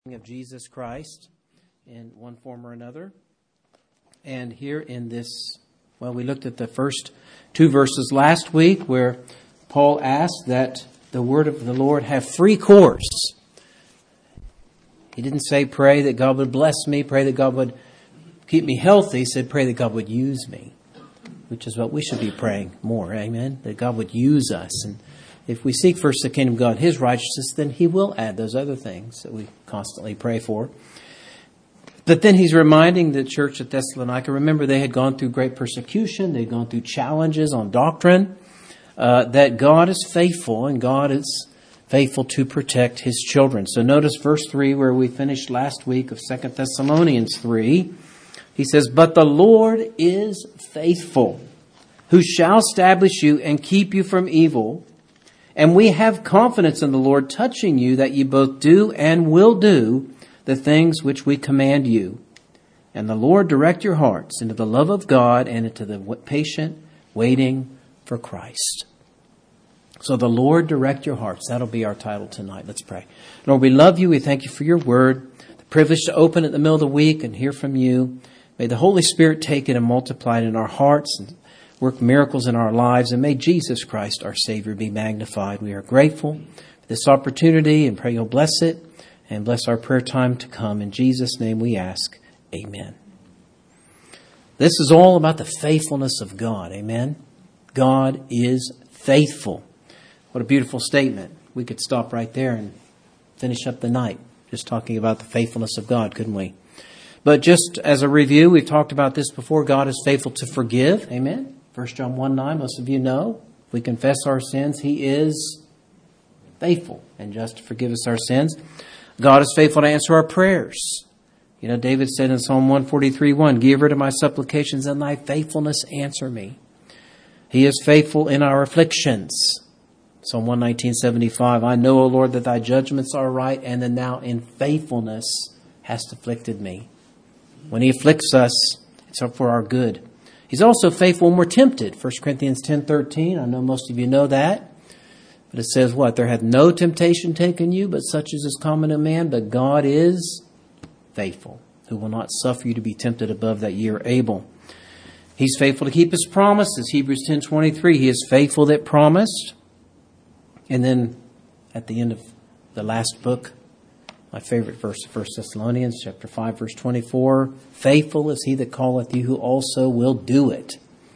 Of Jesus Christ in one form or another. And here in this, we looked at the first two verses last week where Paul asked that the word of the Lord have free course. He didn't say pray that God would bless me, pray that God would keep me healthy. He said pray that God would use me, which is what we should be praying more, amen? That God would use us. And if we seek first the kingdom of God, His righteousness, then He will add those other things that we constantly pray for. But then he's reminding the church at Thessalonica, remember they had gone through great persecution, they'd gone through challenges on doctrine, that God is faithful and God is faithful to protect His children. So notice verse 3 where we finished last week of 2 Thessalonians 3. He says, "But the Lord is faithful, who shall establish you and keep you from evil. And we have confidence in the Lord touching you that you both do and will do the things which we command you. And the Lord direct your hearts into the love of God and into the patient waiting for Christ." So the Lord direct your hearts. That'll be our title tonight. Let's pray. Lord, we love you. We thank you for your word, the privilege to open it in the middle of the week and hear from you. May the Holy Spirit take it and multiply it in our hearts and work miracles in our lives, and may Jesus Christ, our Savior, be magnified. We are grateful for this opportunity and pray you'll bless it and bless our prayer time to come. In Jesus' name we ask, amen. This is all about the faithfulness of God, amen? God is faithful. What a beautiful statement. We could stop right there and finish up the night just talking about the faithfulness of God, couldn't we? But just as a review, we've talked about this before. God is faithful to forgive, amen? 1 John 1:9, most of you know. If we confess our sins, He is faithful and just to forgive us our sins. God is faithful to answer our prayers. You know, David said in Psalm 143:1, "Give ear to my supplications, and thy faithfulness answer me." He is faithful in our afflictions. Psalm 119:75, "I know, O Lord, that thy judgments are right, and that thou in faithfulness hast afflicted me." When He afflicts us, it's for our good. He's also faithful when we're tempted. 1 Corinthians 10:13. I know most of you know that. But it says what? "There hath no temptation taken you, but such as is common to man. But God is faithful, who will not suffer you to be tempted above that ye are able." He's faithful to keep His promises. Hebrews 10:23. He is faithful that promised. And then at the end of the last book, my favorite verse of 1 Thessalonians chapter 5, verse 24, "Faithful is He that calleth you, who also will do it."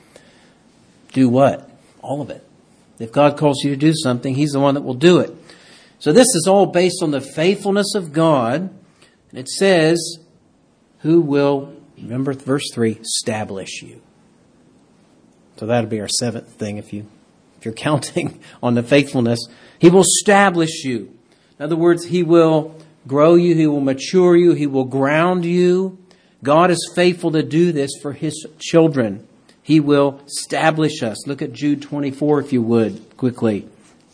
Do what? All of it. If God calls you to do something, He's the one that will do it. So this is all based on the faithfulness of God. And it says, who will, remember verse 3, establish you. So that'll be our seventh thing if you're counting on the faithfulness. He will establish you. In other words, He will grow you, He will mature you, He will ground you. God is faithful to do this for His children. He will establish us. Look at Jude 24, if you would, quickly.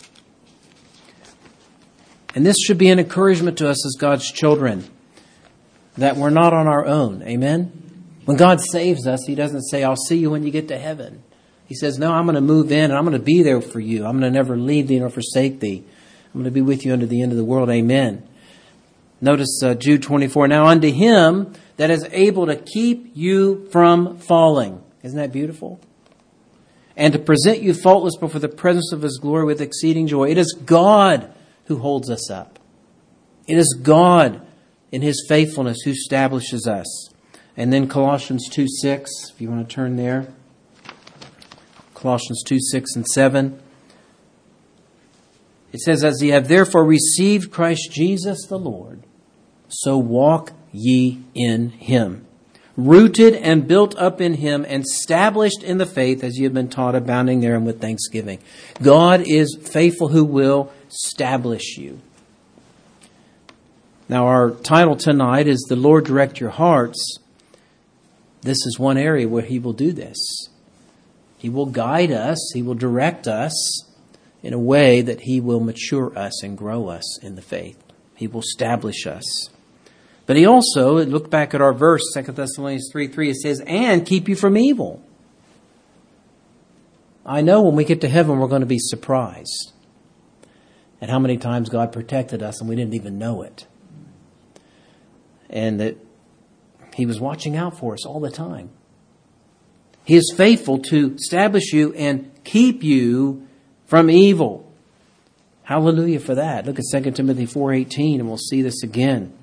And this should be an encouragement to us as God's children, that we're not on our own. Amen? When God saves us, He doesn't say, "I'll see you when you get to heaven." He says, "No, I'm going to move in and I'm going to be there for you. I'm going to never leave thee nor forsake thee. I'm going to be with you unto the end of the world." Amen. Notice Jude 24. "Now unto Him that is able to keep you from falling." Isn't that beautiful? "And to present you faultless before the presence of His glory with exceeding joy." It is God who holds us up. It is God in His faithfulness who establishes us. And then Colossians 2:6, if you want to turn there. Colossians 2:6 and 7. It says, "As ye have therefore received Christ Jesus the Lord, so walk ye in Him, rooted and built up in Him, and established in the faith as ye have been taught, abounding therein with thanksgiving." God is faithful who will establish you. Now our title tonight is "The Lord Direct Your Hearts." This is one area where He will do this. He will guide us, He will direct us in a way that He will mature us and grow us in the faith. He will establish us. But He also, look back at our verse, 2 Thessalonians 3:3, it says, "And keep you from evil." I know when we get to heaven, we're going to be surprised at how many times God protected us and we didn't even know it. and that He was watching out for us all the time. He is faithful to establish you and keep you from evil. Hallelujah for that. Look at 2 Timothy 4:18 and we'll see this again.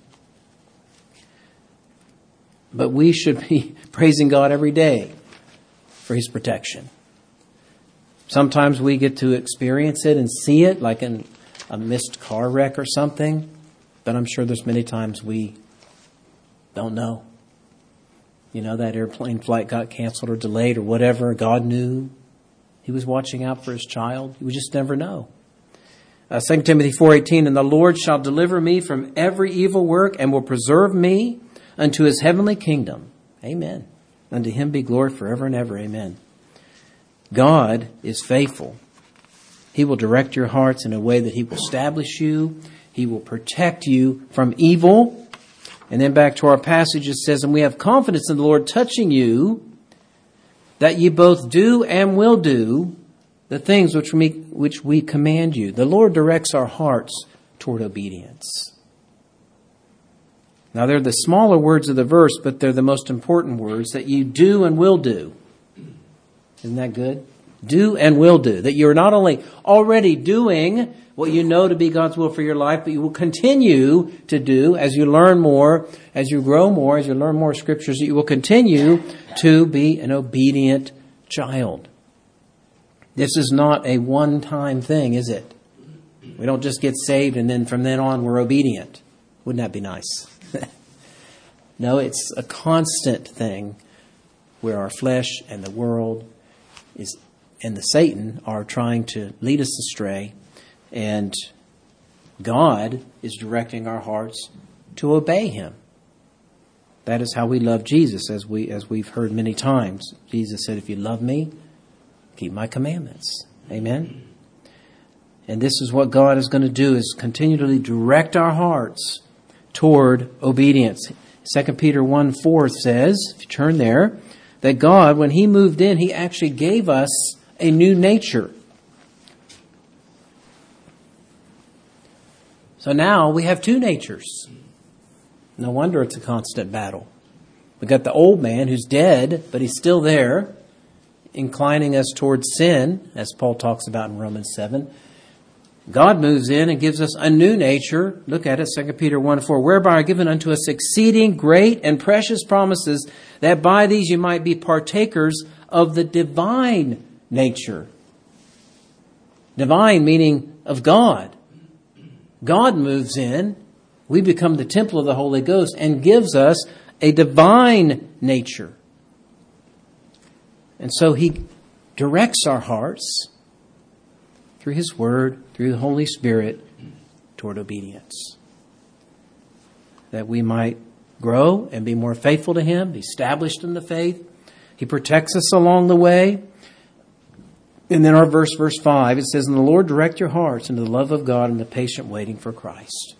But we should be praising God every day for His protection. Sometimes we get to experience it and see it, like in a missed car wreck or something. But I'm sure there's many times we don't know. You know, that airplane flight got canceled or delayed or whatever. God knew. He was watching out for His child. We just never know. 2 Timothy 4:18, and the Lord shall deliver me from every evil work and will preserve me unto His heavenly kingdom. Amen. Unto Him be glory forever and ever. Amen. God is faithful. He will direct your hearts in a way that He will establish you. He will protect you from evil. And then back to our passage, it says, and we have confidence in the Lord touching you, that ye both do and will do the things which we command you. The Lord directs our hearts toward obedience. Now, they're the smaller words of the verse, but they're the most important words, that you do and will do. Isn't that good? Do and will do. That you're not only already doing what you know to be God's will for your life, but you will continue to do as you learn more, as you grow more, as you learn more scriptures, that you will continue to be an obedient child. This is not a one-time thing, is it? We don't just get saved and then from then on we're obedient. Wouldn't that be nice? No, it's a constant thing where our flesh and the world and the Satan are trying to lead us astray, and God is directing our hearts to obey Him. That is how we love Jesus, as we've heard many times. Jesus said, if you love me, keep my commandments. Amen? And this is what God is going to do, is continually direct our hearts toward obedience. 2 Peter 1:4 says, if you turn there, that God, when He moved in, He actually gave us a new nature. So now we have two natures. No wonder it's a constant battle. We've got the old man who's dead, but he's still there, inclining us towards sin, as Paul talks about in Romans 7. God moves in and gives us a new nature. Look at it, 2 Peter 1:4. Whereby are given unto us exceeding great and precious promises, that by these you might be partakers of the divine nature. Divine meaning of God. God moves in. We become the temple of the Holy Ghost and gives us a divine nature. And so He directs our hearts through His Word, through the Holy Spirit, toward obedience. That we might grow and be more faithful to Him, be established in the faith. He protects us along the way. And then our verse 5, it says, and the Lord direct your hearts into the love of God and the patient waiting for Christ.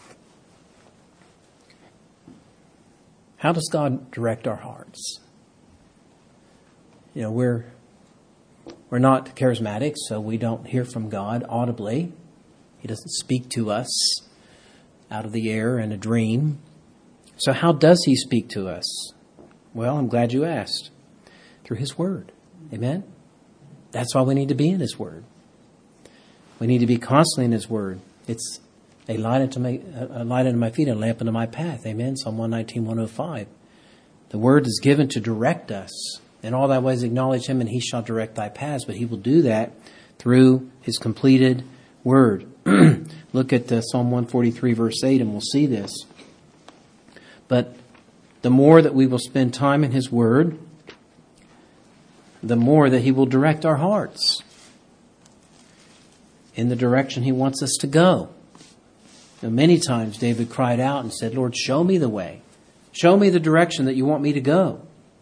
How does God direct our hearts? You know, we're not charismatics, so we don't hear from God audibly. He doesn't speak to us out of the air in a dream. So how does He speak to us? Well, I'm glad you asked. Through His Word. Amen? That's why we need to be in His Word. We need to be constantly in His Word. It's a light unto my feet and a lamp unto my path. Amen? Psalm 119, 105. The Word is given to direct us. In all thy ways acknowledge Him, and He shall direct thy paths. But He will do that through His completed Word. Look at Psalm 143, verse 8, and we'll see this. But the more that we will spend time in His Word, the more that He will direct our hearts in the direction He wants us to go. Now, many times David cried out and said, Lord, show me the way. Show me the direction that you want me to go.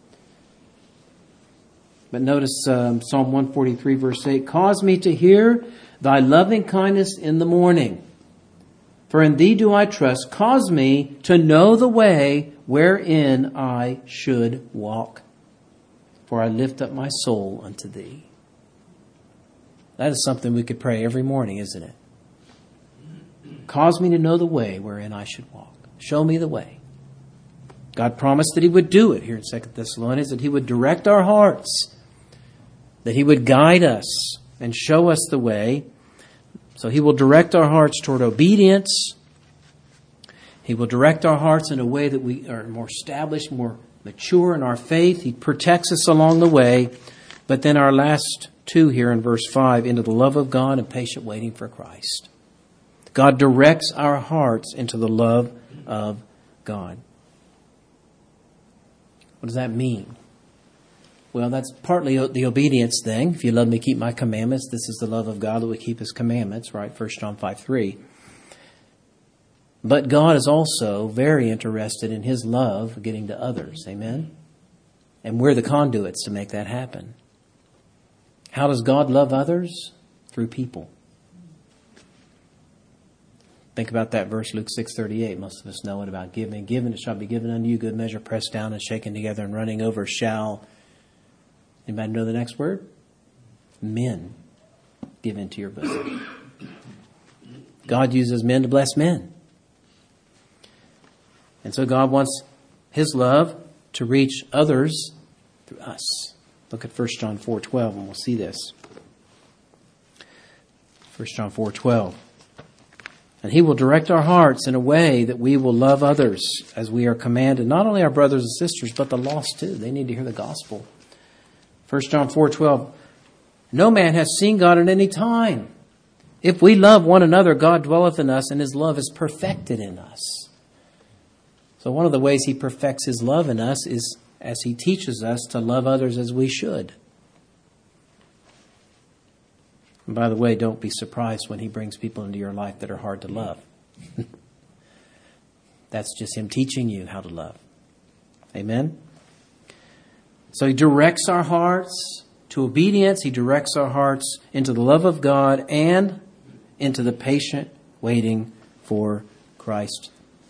But notice Psalm 143, verse 8, cause me to hear thy loving kindness in the morning. For in thee do I trust. Cause me to know the way wherein I should walk. For I lift up my soul unto thee. That is something we could pray every morning, isn't it? Cause me to know the way wherein I should walk. Show me the way. God promised that He would do it here in 2 Thessalonians, that He would direct our hearts, that He would guide us and show us the way. So He will direct our hearts toward obedience. He will direct our hearts in a way that we are more established, more mature in our faith. He protects us along the way. But then our last two here in verse 5, into the love of God and patient waiting for Christ. God directs our hearts into the love of God. What does that mean? Well, that's partly the obedience thing. If you love me, keep my commandments. This is the love of God, that we keep His commandments, right? 1 John 5:3. But God is also very interested in His love getting to others. Amen? And we're the conduits to make that happen. How does God love others? Through people. Think about that verse, Luke 6:38. Most of us know it about giving. Given, it shall be given unto you, good measure, pressed down and shaken together and running over shall. Anybody know the next word? Men give into your bosom. God uses men to bless men. And so God wants His love to reach others through us. Look at 1 John 4:12 and we'll see this. 1 John 4:12. And He will direct our hearts in a way that we will love others as we are commanded. Not only our brothers and sisters, but the lost too. They need to hear the gospel. 1 John 4:12. No man has seen God at any time. If we love one another, God dwelleth in us, and His love is perfected in us. So one of the ways He perfects His love in us is as He teaches us to love others as we should. And by the way, don't be surprised when He brings people into your life that are hard to love. That's just Him teaching you how to love. Amen? So He directs our hearts to obedience. He directs our hearts into the love of God and into the patient waiting for Christ.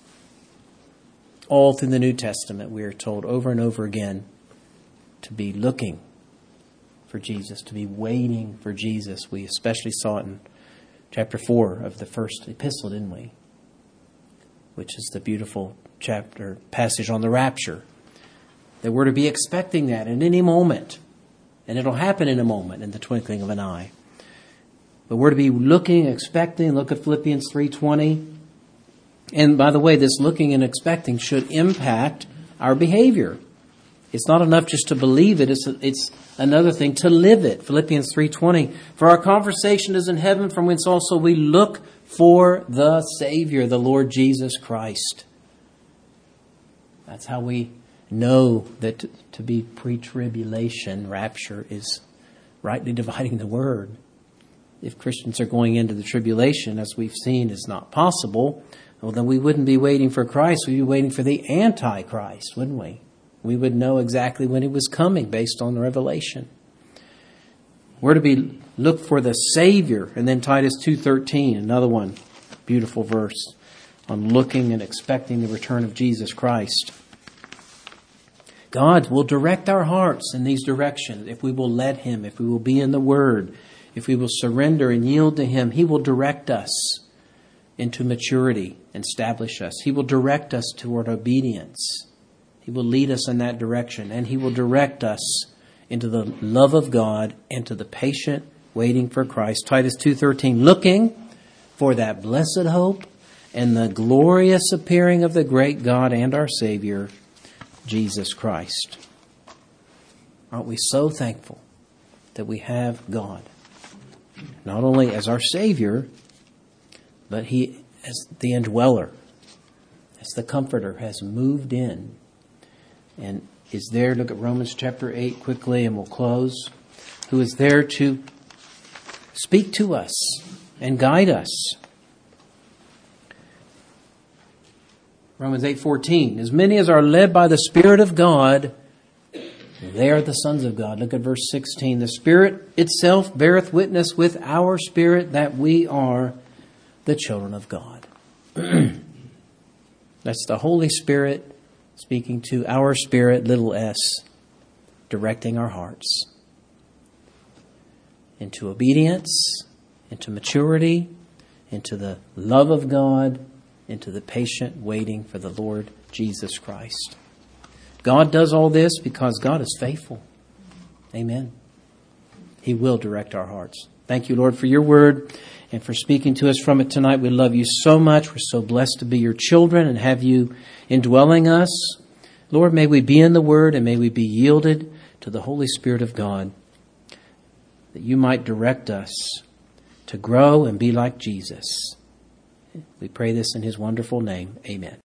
All through the New Testament, we are told over and over again to be looking for Jesus, to be waiting for Jesus. We especially saw it in chapter 4 of the first epistle, didn't we? Which is the beautiful passage on the rapture. That we're to be expecting that at any moment. And it'll happen in a moment, in the twinkling of an eye. But we're to be looking, expecting. Look at Philippians 3:20. And by the way, this looking and expecting should impact our behavior. It's not enough just to believe it. It's another thing to live it. Philippians 3:20. For our conversation is in heaven, from whence also we look for the Savior, the Lord Jesus Christ. That's how we know that to be pre-tribulation, rapture, is rightly dividing the word. If Christians are going into the tribulation, as we've seen, is not possible, well, then we wouldn't be waiting for Christ. We'd be waiting for the Antichrist, wouldn't we? We would know exactly when He was coming based on the revelation. We're to look for the Savior. And then Titus 2:13, another one, beautiful verse on looking and expecting the return of Jesus Christ. God will direct our hearts in these directions if we will let Him, if we will be in the Word, if we will surrender and yield to Him. He will direct us into maturity and establish us. He will direct us toward obedience. He will lead us in that direction, and He will direct us into the love of God and to the patient waiting for Christ. Titus 2:13, looking for that blessed hope and the glorious appearing of the great God and our Savior, Jesus Christ. Aren't we so thankful that we have God, not only as our Savior, but He as the indweller, as the Comforter, has moved in and is there. Look at Romans chapter 8 quickly and we'll close. Who is there to speak to us and guide us. Romans 8:14. As many as are led by the Spirit of God, they are the sons of God. Look at verse 16. The Spirit itself beareth witness with our spirit that we are the children of God. That's the Holy Spirit speaking to our spirit, little s, directing our hearts into obedience, into maturity, into the love of God, into the patient waiting for the Lord Jesus Christ. God does all this because God is faithful. Amen. He will direct our hearts. Thank you, Lord, for your word and for speaking to us from it tonight. We love you so much. We're so blessed to be your children and have you indwelling us. Lord, may we be in the word and may we be yielded to the Holy Spirit of God, that you might direct us to grow and be like Jesus. We pray this in his wonderful name. Amen.